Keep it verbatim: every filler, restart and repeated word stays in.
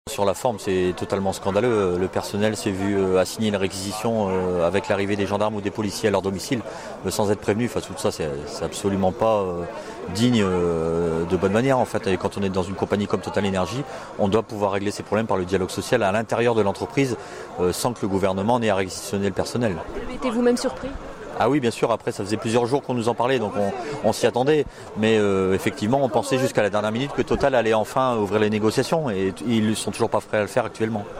Sur la forme, c'est totalement scandaleux. Le personnel s'est vu assigner une réquisition avec l'arrivée des gendarmes ou des policiers à leur domicile sans être prévenu. Enfin, tout ça, c'est absolument pas digne de bonne manière en fait. Et quand on est dans une compagnie comme Total Energy, on doit pouvoir régler ces problèmes par le dialogue social à l'intérieur de l'entreprise sans que le gouvernement n'ait à réquisitionner le personnel. Étiez vous-même surpris ? Ah oui, bien sûr, après ça faisait plusieurs jours qu'on nous en parlait, donc on, on s'y attendait. Mais euh, effectivement, on pensait jusqu'à la dernière minute que Total allait enfin ouvrir les négociations et ils ne sont toujours pas prêts à le faire actuellement.